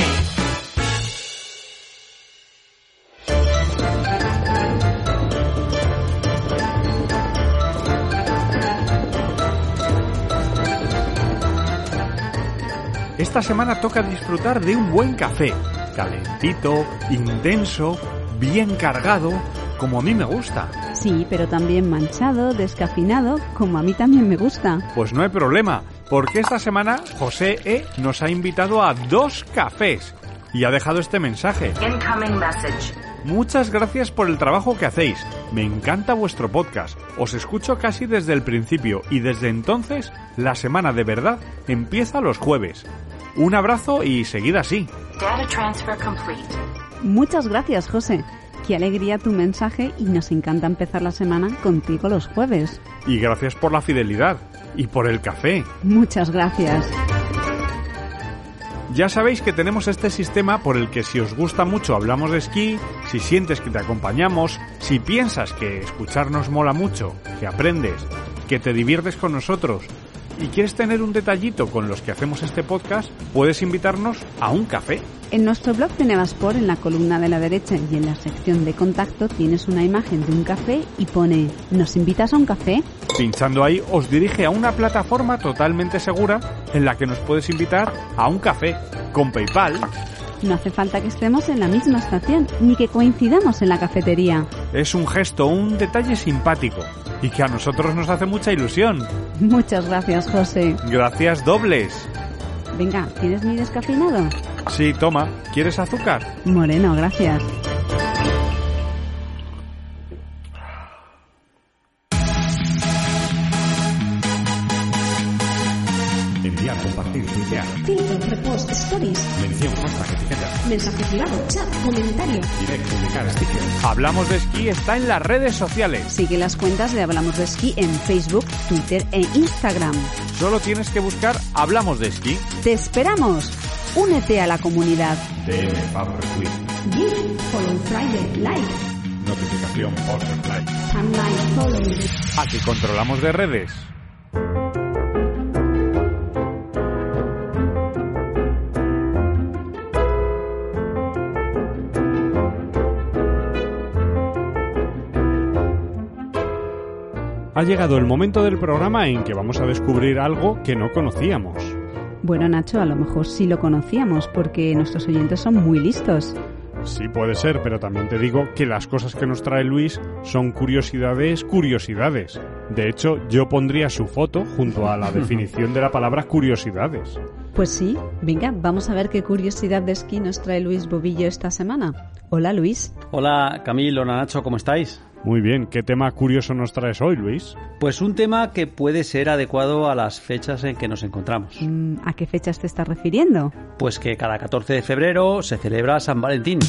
Esta semana toca disfrutar de un buen café, calentito, intenso, bien cargado, como a mí me gusta. Sí, pero también manchado, descafeinado, como a mí también me gusta. Pues no hay problema, porque esta semana José E. nos ha invitado a 2 cafés y ha dejado este mensaje. Incoming message. Muchas gracias por el trabajo que hacéis. Me encanta vuestro podcast. Os escucho casi desde el principio y desde entonces la semana de verdad empieza los jueves. Un abrazo y seguid así. Data transfer complete. Muchas gracias, José. Qué alegría tu mensaje y nos encanta empezar la semana contigo los jueves. Y gracias por la fidelidad y por el café. Muchas gracias. Ya sabéis que tenemos este sistema por el que si os gusta mucho Hablamos de Esquí, si sientes que te acompañamos, si piensas que escucharnos mola mucho, que aprendes, que te diviertes con nosotros y quieres tener un detallito con los que hacemos este podcast, puedes invitarnos a un café. En nuestro blog de Nevasport, en la columna de la derecha y en la sección de contacto, tienes una imagen de un café y pone ¿nos invitas a un café? Pinchando ahí os dirige a una plataforma totalmente segura en la que nos puedes invitar a un café con PayPal. No hace falta que estemos en la misma estación ni que coincidamos en la cafetería. Es un gesto, un detalle simpático y que a nosotros nos hace mucha ilusión. Muchas gracias, José. Gracias dobles. Venga, ¿tienes mi descafeinado? Sí, toma. ¿Quieres azúcar? Moreno, gracias. Enviar, compartir, tuitear. Filtro, repost, stories. Mención, hashtag, etiqueta. Mensaje privado, chat, comentario. Direct, publicar, sticker. Hablamos de Esquí está en las redes sociales. Sigue las cuentas de Hablamos de Esquí en Facebook, Twitter e Instagram. Solo tienes que buscar Hablamos de Esquí. ¡Te esperamos! Únete a la comunidad. DM, Favorite Tweet. Give, follow Friday, like. Notificación, post, reply. Timeline, follow. ¿A que controlamos de redes? Ha llegado el momento del programa en que vamos a descubrir algo que no conocíamos. Bueno, Nacho, a lo mejor sí lo conocíamos porque nuestros oyentes son muy listos. Sí puede ser, pero también te digo que las cosas que nos trae Luis son curiosidades. De hecho, yo pondría su foto junto a la definición de la palabra curiosidades. Pues sí, venga, vamos a ver qué curiosidad de esquí nos trae Luis Bobillo esta semana. Hola, Luis. Hola, Camilo, hola, Nacho, ¿cómo estáis? Muy bien, ¿qué tema curioso nos traes hoy, Luis? Pues un tema que puede ser adecuado a las fechas en que nos encontramos. ¿A qué fechas te estás refiriendo? Pues que cada 14 de febrero se celebra San Valentín.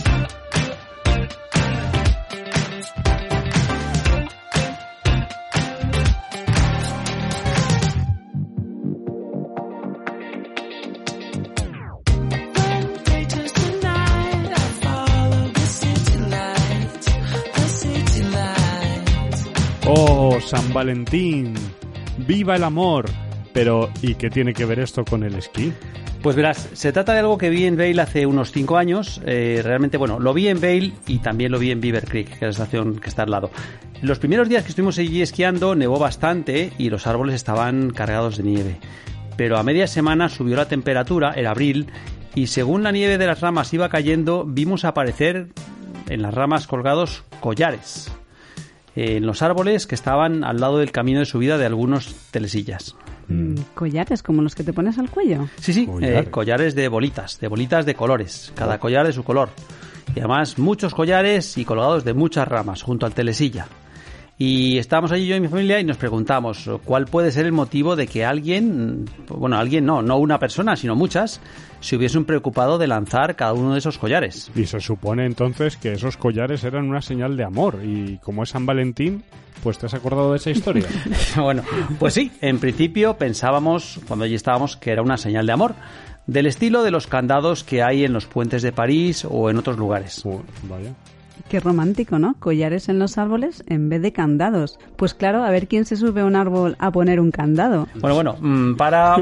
¡Oh, San Valentín! ¡Viva el amor! Pero, ¿y qué tiene que ver esto con el esquí? Pues verás, se trata de algo que vi en Vail hace unos 5 años. Realmente, bueno, lo vi en Vail y también lo vi en Beaver Creek, que es la estación que está al lado. Los primeros días que estuvimos allí esquiando nevó bastante y los árboles estaban cargados de nieve. Pero a media semana subió la temperatura, era abril, y según la nieve de las ramas iba cayendo, vimos aparecer en las ramas colgados collares en los árboles que estaban al lado del camino de subida de algunos telesillas. ¿Collares como los que te pones al cuello? Sí, collares de bolitas de colores, cada collar de su color. Y además muchos collares y colgados de muchas ramas junto al telesilla. Y estábamos allí yo y mi familia y nos preguntamos cuál puede ser el motivo de que alguien no una persona, sino muchas, se hubiesen preocupado de lanzar cada uno de esos collares. Y se supone entonces que esos collares eran una señal de amor, y como es San Valentín, pues ¿te has acordado de esa historia? Bueno, pues sí, en principio pensábamos, cuando allí estábamos, que era una señal de amor, del estilo de los candados que hay en los puentes de París o en otros lugares. Vaya. Qué romántico, ¿no? Collares en los árboles en vez de candados. Pues claro, a ver quién se sube a un árbol a poner un candado. Bueno, para...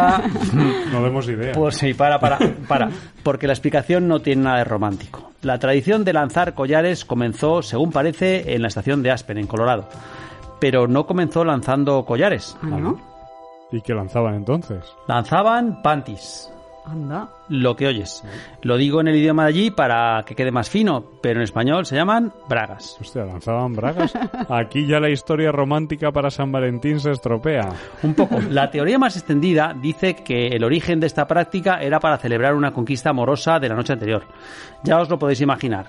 No demos idea. Pues sí, para. Porque la explicación no tiene nada de romántico. La tradición de lanzar collares comenzó, según parece, en la estación de Aspen, en Colorado. Pero no comenzó lanzando collares. ¿Ah, no? ¿Y qué lanzaban entonces? Lanzaban panties. Anda. Lo que oyes. Lo digo en el idioma de allí para que quede más fino, pero en español se llaman bragas. Hostia, ¿lanzaban bragas? Aquí ya la historia romántica para San Valentín se estropea. Un poco. La teoría más extendida dice que el origen de esta práctica era para celebrar una conquista amorosa de la noche anterior. Ya os lo podéis imaginar.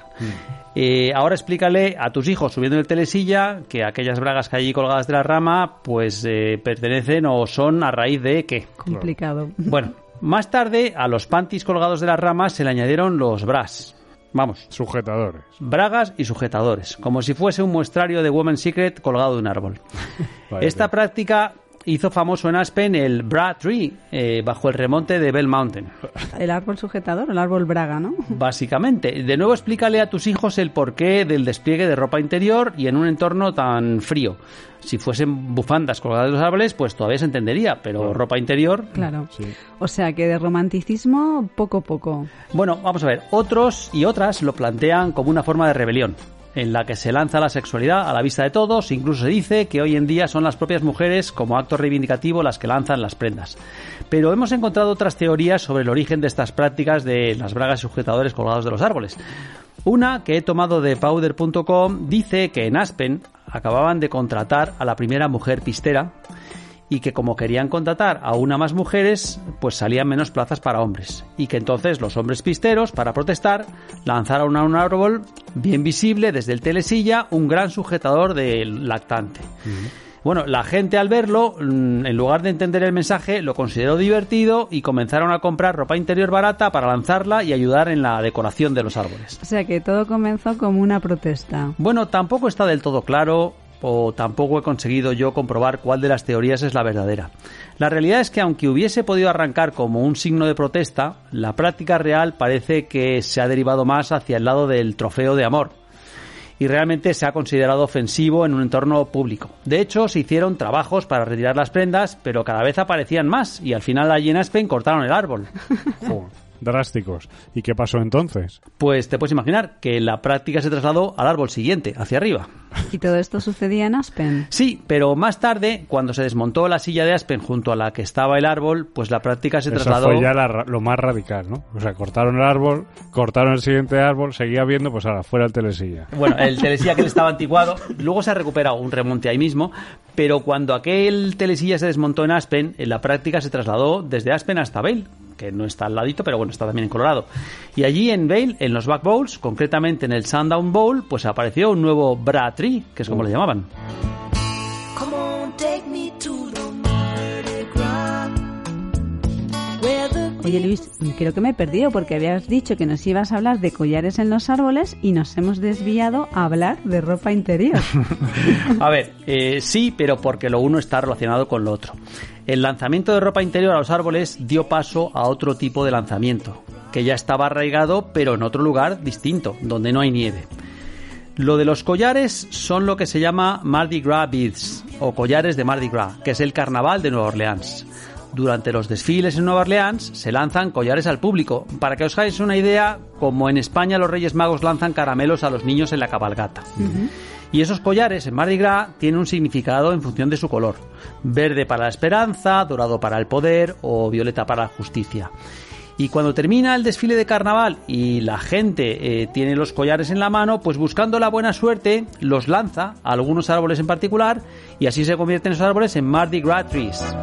Ahora explícale a tus hijos subiendo el telesilla que aquellas bragas que hay allí colgadas de la rama pues pertenecen o son a raíz de ¿qué? Complicado. Bueno, más tarde a los panties colgados de las ramas se le añadieron los bras. Vamos. Sujetadores. Bragas y sujetadores, como si fuese un muestrario de Women's Secret colgado de un árbol. Esta práctica hizo famoso en Aspen el Bra Tree, bajo el remonte de Bell Mountain. El árbol sujetador, el árbol braga, ¿no? Básicamente. De nuevo, explícale a tus hijos el porqué del despliegue de ropa interior y en un entorno tan frío. Si fuesen bufandas colgadas de los árboles, pues todavía se entendería, pero claro. Ropa interior... Claro. Sí. O sea que de romanticismo, poco a poco. Bueno, vamos a ver. Otros y otras lo plantean como una forma de rebelión, en la que se lanza la sexualidad a la vista de todos. Incluso se dice que hoy en día son las propias mujeres, como acto reivindicativo, las que lanzan las prendas. Pero hemos encontrado otras teorías sobre el origen de estas prácticas de las bragas y sujetadores colgados de los árboles. Una que he tomado de powder.com dice que en Aspen acababan de contratar a la primera mujer pistera y que como querían contratar a una más mujeres, pues salían menos plazas para hombres. Y que entonces los hombres pisteros, para protestar, lanzaron a un árbol bien visible desde el telesilla un gran sujetador del lactante. Bueno, la gente al verlo, en lugar de entender el mensaje, lo consideró divertido y comenzaron a comprar ropa interior barata para lanzarla y ayudar en la decoración de los árboles. O sea que todo comenzó como una protesta. Bueno, tampoco está del todo claro, o tampoco he conseguido yo comprobar cuál de las teorías es la verdadera. La realidad es que aunque hubiese podido arrancar como un signo de protesta, la práctica real parece que se ha derivado más hacia el lado del trofeo de amor. Y realmente se ha considerado ofensivo en un entorno público. De hecho, se hicieron trabajos para retirar las prendas, pero cada vez aparecían más y al final allí en Aspen cortaron el árbol. drásticos. ¿Y qué pasó entonces? Pues te puedes imaginar que la práctica se trasladó al árbol siguiente, hacia arriba. ¿Y todo esto sucedía en Aspen? Sí, pero más tarde, cuando se desmontó la silla de Aspen junto a la que estaba el árbol, pues la práctica se trasladó... Eso fue ya lo más radical, ¿no? O sea, cortaron el árbol, cortaron el siguiente árbol, seguía viendo, pues ahora, fuera el telesilla. Bueno, el telesilla que estaba anticuado, luego se ha recuperado un remonte ahí mismo, pero cuando aquel telesilla se desmontó en Aspen, en la práctica se trasladó desde Aspen hasta Vail, que no está al ladito, pero bueno, está también en Colorado. Y allí en Vail, en los Back Bowls, concretamente en el Sundown Bowl, pues apareció un nuevo Bra Tree, que es como le llamaban. Oye, Luis, creo que me he perdido porque habías dicho que nos ibas a hablar de collares en los árboles y nos hemos desviado a hablar de ropa interior. A ver, sí, pero porque lo uno está relacionado con lo otro. El lanzamiento de ropa interior a los árboles dio paso a otro tipo de lanzamiento, que ya estaba arraigado, pero en otro lugar distinto, donde no hay nieve. Lo de los collares son lo que se llama Mardi Gras Beads, o collares de Mardi Gras, que es el carnaval de Nueva Orleans. Durante los desfiles en Nueva Orleans se lanzan collares al público. Para que os hagáis una idea, como en España los Reyes Magos lanzan caramelos a los niños en la cabalgata. Y esos collares en Mardi Gras tienen un significado en función de su color. Verde para la esperanza, dorado para el poder o violeta para la justicia. Y cuando termina el desfile de carnaval y la gente tiene los collares en la mano, pues buscando la buena suerte los lanza a algunos árboles en particular y así se convierten esos árboles en Mardi Gras Trees.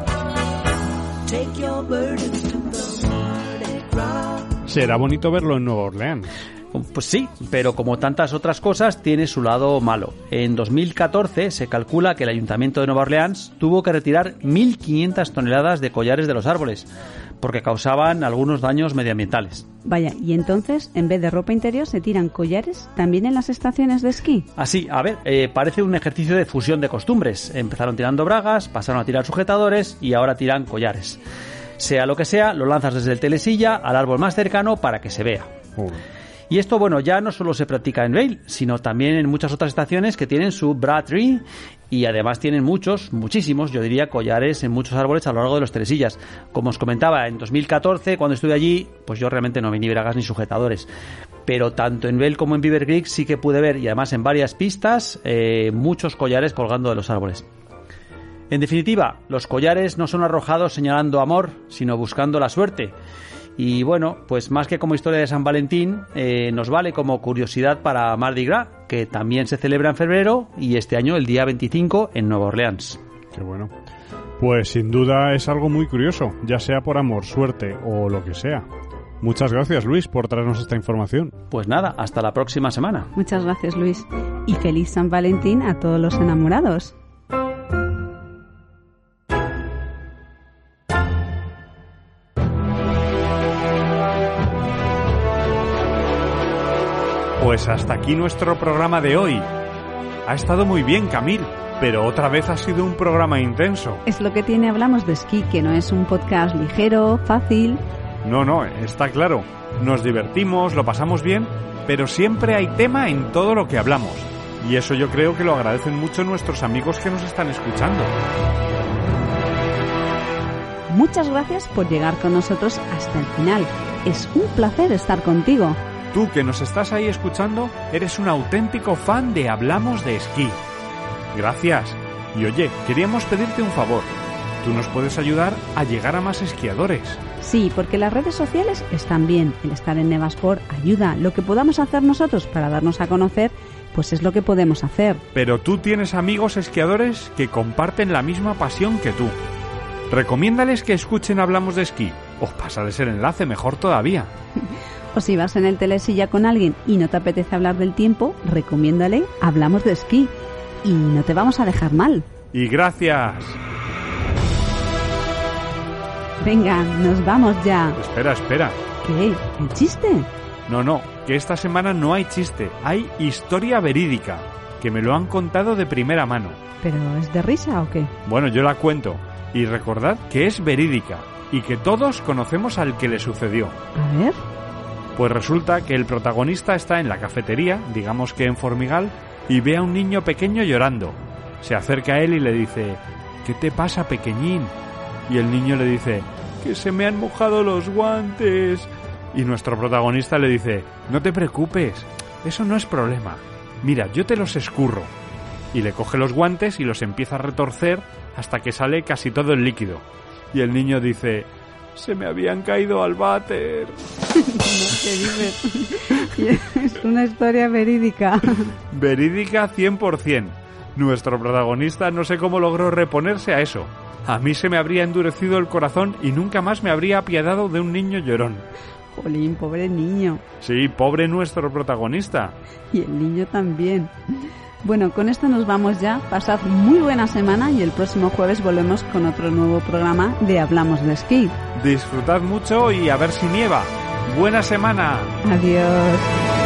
Será bonito verlo en Nueva Orleans. Pues sí, pero como tantas otras cosas tiene su lado malo. En 2014 se calcula que el Ayuntamiento de Nueva Orleans tuvo que retirar 1.500 toneladas de collares de los árboles porque causaban algunos daños medioambientales. Vaya, y entonces, en vez de ropa interior, ¿se tiran collares también en las estaciones de esquí? Así, a ver, parece un ejercicio de fusión de costumbres. Empezaron tirando bragas, pasaron a tirar sujetadores y ahora tiran collares. Sea lo que sea, lo lanzas desde el telesilla al árbol más cercano para que se vea. Y esto, bueno, ya no solo se practica en Vail, sino también en muchas otras estaciones que tienen su Bra Tree y además tienen muchísimos, yo diría, collares en muchos árboles a lo largo de los telesillas. Como os comentaba, en 2014, cuando estuve allí, pues yo realmente no vi ni bragas ni sujetadores. Pero tanto en Vail como en Beaver Creek sí que pude ver, y además en varias pistas, muchos collares colgando de los árboles. En definitiva, los collares no son arrojados señalando amor, sino buscando la suerte. Y bueno, pues más que como historia de San Valentín, nos vale como curiosidad para Mardi Gras, que también se celebra en febrero y este año el día 25 en Nueva Orleans. Qué bueno. Pues sin duda es algo muy curioso, ya sea por amor, suerte o lo que sea. Muchas gracias, Luis, por traernos esta información. Pues nada, hasta la próxima semana. Muchas gracias, Luis. Y feliz San Valentín a todos los enamorados. Pues hasta aquí nuestro programa de hoy. Ha estado muy bien, Camil, pero otra vez ha sido un programa intenso. Es lo que tiene Hablamos de Esquí, que no es un podcast ligero, fácil. No, está claro. Nos divertimos, lo pasamos bien, pero siempre hay tema en todo lo que hablamos. Y eso yo creo que lo agradecen mucho nuestros amigos que nos están escuchando. Muchas gracias por llegar con nosotros hasta el final. Es un placer estar contigo. Tú que nos estás ahí escuchando, eres un auténtico fan de Hablamos de Esquí. Gracias. Y oye, queríamos pedirte un favor. Tú nos puedes ayudar a llegar a más esquiadores. Sí, porque las redes sociales están bien. El estar en Nevasport ayuda. Lo que podamos hacer nosotros para darnos a conocer, pues es lo que podemos hacer. Pero tú tienes amigos esquiadores que comparten la misma pasión que tú. Recomiéndales que escuchen Hablamos de Esquí. O pásales el enlace, mejor todavía. O si vas en el telesilla con alguien y no te apetece hablar del tiempo, recomiéndale Hablamos de Esquí. Y no te vamos a dejar mal. Y gracias. Venga, nos vamos ya. Espera. ¿Qué? ¿El chiste? No, que esta semana no hay chiste. Hay historia verídica, que me lo han contado de primera mano. ¿Pero es de risa o qué? Bueno, yo la cuento. Y recordad que es verídica y que todos conocemos al que le sucedió. A ver. Pues resulta que el protagonista está en la cafetería, digamos que en Formigal, y ve a un niño pequeño llorando. Se acerca a él y le dice: ¿qué te pasa, pequeñín? Y el niño le dice: que se me han mojado los guantes. Y nuestro protagonista le dice: no te preocupes, eso no es problema. Mira, yo te los escurro. Y le coge los guantes y los empieza a retorcer hasta que sale casi todo el líquido. Y el niño dice: se me habían caído al váter. ¿Qué dices? Es una historia verídica. Verídica 100%. Nuestro protagonista no sé cómo logró reponerse a eso. A mí se me habría endurecido el corazón y nunca más me habría apiadado de un niño llorón. Jolín, pobre niño. Sí, pobre nuestro protagonista. Y el niño también. Bueno, con esto nos vamos ya. Pasad muy buena semana y el próximo jueves volvemos con otro nuevo programa de Hablamos de Esquí. Disfrutad mucho y a ver si nieva. ¡Buena semana! Adiós.